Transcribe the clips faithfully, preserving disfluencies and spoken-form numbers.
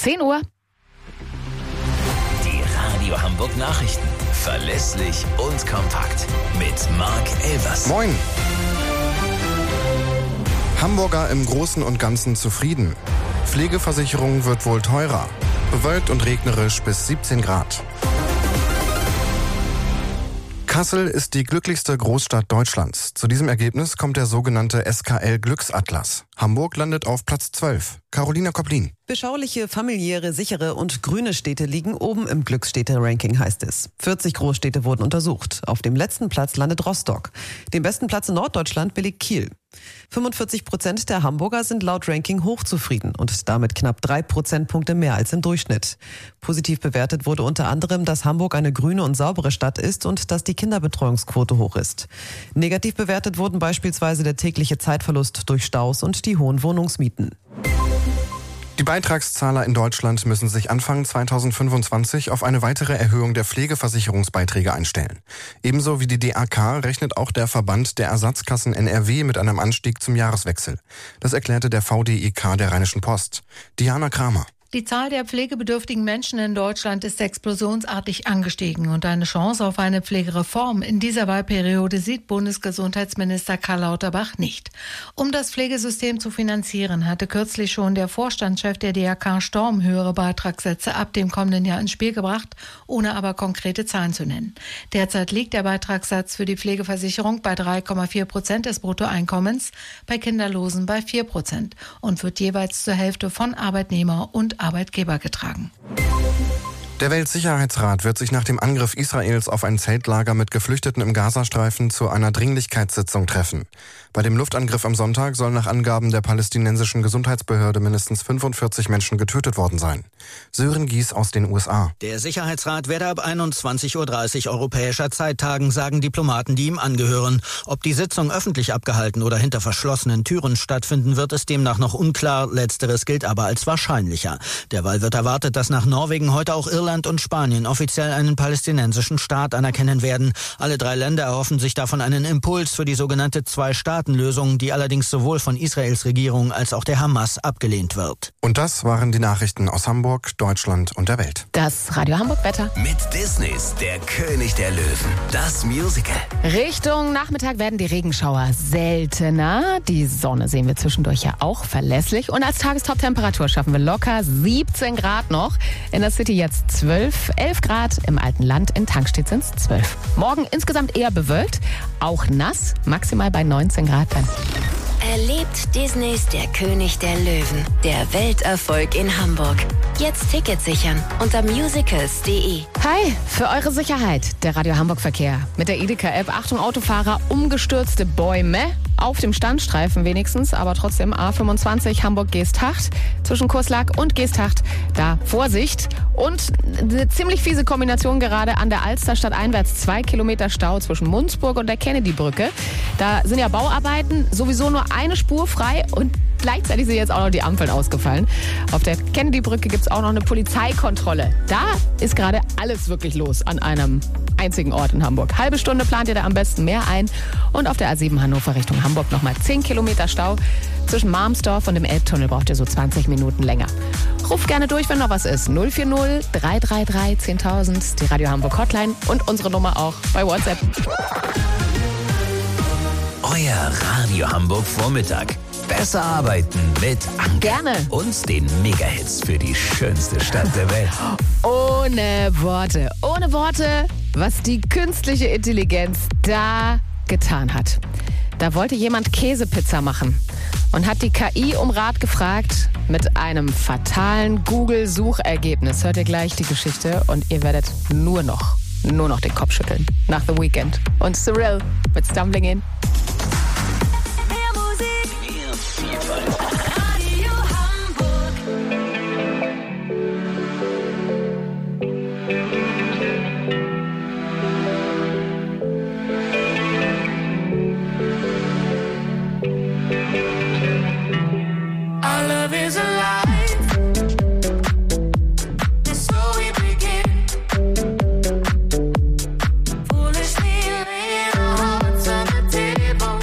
zehn Uhr. Die Radio Hamburg Nachrichten. Verlässlich und kompakt. Mit Marc Elvers. Moin. Hamburger im Großen und Ganzen zufrieden. Pflegeversicherung wird wohl teurer. Bewölkt und regnerisch bis siebzehn Grad. Kassel ist die glücklichste Großstadt Deutschlands. Zu diesem Ergebnis kommt der sogenannte S K L-Glücksatlas. Hamburg landet auf Platz zwölf. Carolina Koplin. Beschauliche, familiäre, sichere und grüne Städte liegen oben im Glücksstädte-Ranking, heißt es. vierzig Großstädte wurden untersucht. Auf dem letzten Platz landet Rostock. Den besten Platz in Norddeutschland belegt Kiel. fünfundvierzig Prozent der Hamburger sind laut Ranking hochzufrieden und damit knapp drei Prozentpunkte mehr als im Durchschnitt. Positiv bewertet wurde unter anderem, dass Hamburg eine grüne und saubere Stadt ist und dass die Kinderbetreuungsquote hoch ist. Negativ bewertet wurden beispielsweise der tägliche Zeitverlust durch Staus und die hohen Wohnungsmieten. Die Beitragszahler in Deutschland müssen sich Anfang zweitausendfünfundzwanzig auf eine weitere Erhöhung der Pflegeversicherungsbeiträge einstellen. Ebenso wie die D A K rechnet auch der Verband der Ersatzkassen N R W mit einem Anstieg zum Jahreswechsel. Das erklärte der V D I K der Rheinischen Post. Diana Kramer. Die Zahl der pflegebedürftigen Menschen in Deutschland ist explosionsartig angestiegen und eine Chance auf eine Pflegereform in dieser Wahlperiode sieht Bundesgesundheitsminister Karl Lauterbach nicht. Um das Pflegesystem zu finanzieren, hatte kürzlich schon der Vorstandschef der D A K Storm höhere Beitragssätze ab dem kommenden Jahr ins Spiel gebracht, ohne aber konkrete Zahlen zu nennen. Derzeit liegt der Beitragssatz für die Pflegeversicherung bei drei Komma vier Prozent des Bruttoeinkommens, bei Kinderlosen bei vier Prozent und wird jeweils zur Hälfte von Arbeitnehmer und Arbeitgeber getragen. Der Weltsicherheitsrat wird sich nach dem Angriff Israels auf ein Zeltlager mit Geflüchteten im Gazastreifen zu einer Dringlichkeitssitzung treffen. Bei dem Luftangriff am Sonntag sollen nach Angaben der palästinensischen Gesundheitsbehörde mindestens fünfundvierzig Menschen getötet worden sein. Sören Gies aus den U S A. Der Sicherheitsrat werde ab einundzwanzig Uhr dreißig europäischer Zeit tagen, sagen Diplomaten, die ihm angehören. Ob die Sitzung öffentlich abgehalten oder hinter verschlossenen Türen stattfinden wird, ist demnach noch unklar. Letzteres gilt aber als wahrscheinlicher. Derweil wird erwartet, dass nach Norwegen heute auch Irland und Spanien offiziell einen palästinensischen Staat anerkennen werden. Alle drei Länder erhoffen sich davon einen Impuls für die sogenannte Zwei-Staaten-Lösung, die allerdings sowohl von Israels Regierung als auch der Hamas abgelehnt wird. Und das waren die Nachrichten aus Hamburg, Deutschland und der Welt. Das Radio Hamburg Wetter. Mit Disneys Der König der Löwen. Das Musical. Richtung Nachmittag werden die Regenschauer seltener. Die Sonne sehen wir zwischendurch ja auch verlässlich. Und als Tagestop-Temperatur schaffen wir locker siebzehn Grad noch. In der City jetzt zwölf, elf Grad. Im alten Land in Tankstedt sind es zwölf. Morgen insgesamt eher bewölkt, auch nass, maximal bei neunzehn Grad dann. Erlebt Disneys Der König der Löwen. Der Welterfolg in Hamburg. Jetzt Tickets sichern unter musicals punkt de. Hi, für eure Sicherheit, der Radio Hamburg Verkehr. Mit der Edeka-App, Achtung Autofahrer, umgestürzte Bäume. Auf dem Standstreifen wenigstens, aber trotzdem A fünfundzwanzig Hamburg-Geesthacht. Zwischen Kurslack und Geesthacht, da Vorsicht. Und eine ziemlich fiese Kombination gerade an der Alster stadteinwärts. Zwei Kilometer Stau zwischen Munzburg und der Kennedy-Brücke. Da sind ja Bauarbeiten, sowieso nur eine Spur frei und gleichzeitig sind jetzt auch noch die Ampeln ausgefallen. Auf der Kennedy-Brücke gibt es auch noch eine Polizeikontrolle. Da ist gerade alles wirklich los an einem einzigen Ort in Hamburg. Halbe Stunde plant ihr da am besten mehr ein. Und auf der A sieben Hannover Richtung Hamburg nochmal zehn Kilometer Stau. Zwischen Marmsdorf und dem Elbtunnel braucht ihr so zwanzig Minuten länger. Ruft gerne durch, wenn noch was ist. null vier null, drei drei drei, zehntausend, die Radio Hamburg Hotline und unsere Nummer auch bei WhatsApp. Euer Radio Hamburg Vormittag. Besser arbeiten mit Anke. Gerne. Und den Megahits für die schönste Stadt der Welt. Ohne Worte. Ohne Worte, was die künstliche Intelligenz da getan hat. Da wollte jemand Käsepizza machen und hat die K I um Rat gefragt mit einem fatalen Google-Suchergebnis. Hört ihr gleich die Geschichte und ihr werdet nur noch, nur noch den Kopf schütteln. Nach The Weeknd und Cyril mit Stumbling In. Foolishly laying our hearts on the table.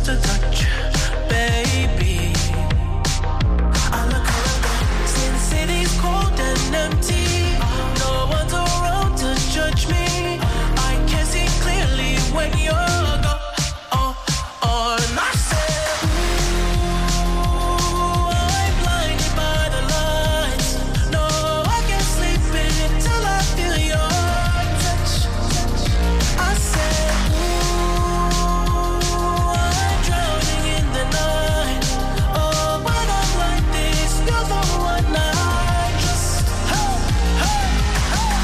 just a touch, baby. I look around, since city's cold and empty, no one's around to judge me. I can see clearly when you're gone. Oh, oh, and I said, ooh, I'm blinded by the lights. No, I can't sleep until I feel your touch. I said, ooh, I'm drowning in the night. Oh, when I'm like this, you're the one I trust. Hey, hey, hey.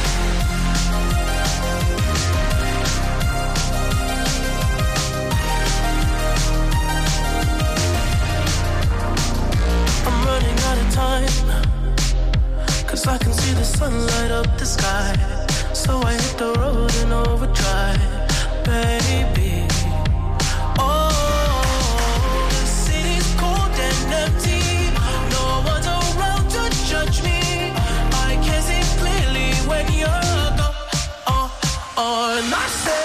I'm running out of time, 'cause I can see the sun light up the sky. So I hit the road in overdrive, baby. Oh, the city's cold and empty. No one's around to judge me. I can see clearly when you're gone. Oh, oh, and I say